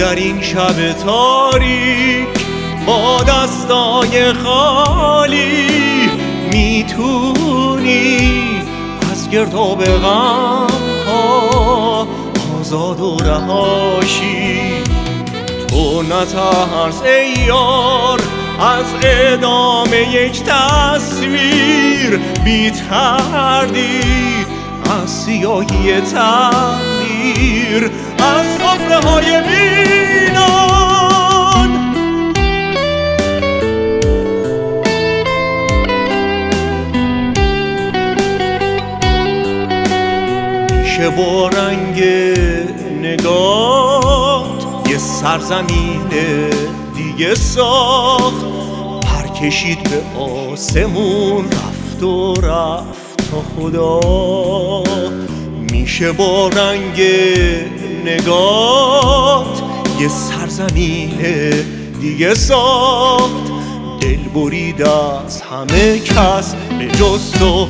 در این شب تاریک با دستای خالی میتونی از گرداب غم ها آزاد و رهاشی. تو نترس ای یار از ادامه یک تصویر، بی تردید از سیاهی تقدیر، از سفره های ویران. میشه با رنگ نگات یه سرزمین دیگه ساخت، پر کشید به آسمون رفت و رفت تا خدا. میشه با رنگ نگات یه سرزمین دیگه ساخت، دل برید از همه کس به جز تو.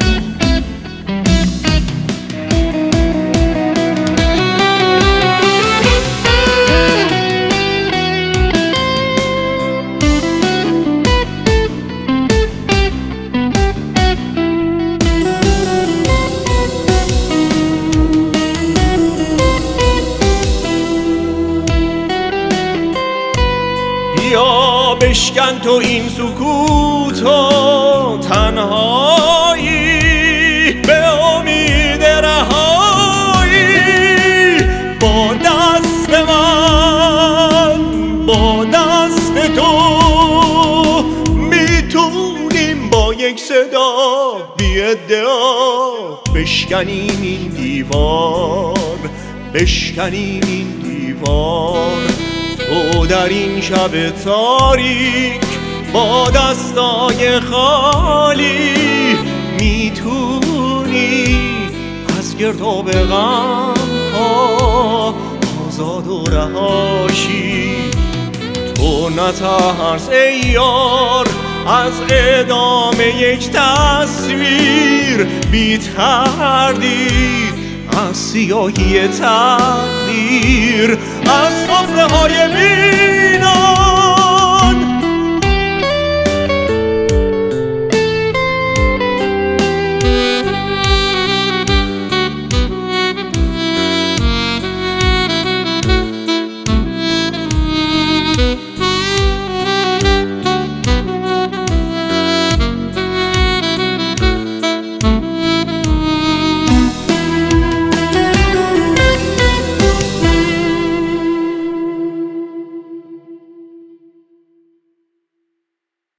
بیا بشکن تو این سکوت و تنهایی، به امید رهایی. با دست من با دست تو میتونیم با یک صدا بی ادعا بشکنیم این دیوار، بشکنیم این دیوار. تو در این شب تاریک با دستای خالی میتونی از گرداب غم ها آزاد و رهاشی. تو نترس ای یار از ادامه یک تصویر، بی تردید از سیاهی تقدیر، از سفره های